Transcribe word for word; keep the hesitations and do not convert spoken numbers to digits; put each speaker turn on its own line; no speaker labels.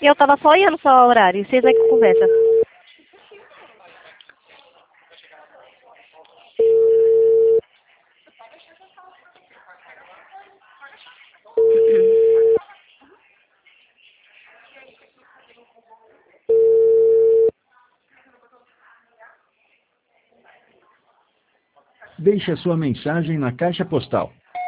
Eu tava só olhando só o horário. Vocês é que conversa.
Deixe a sua mensagem na caixa postal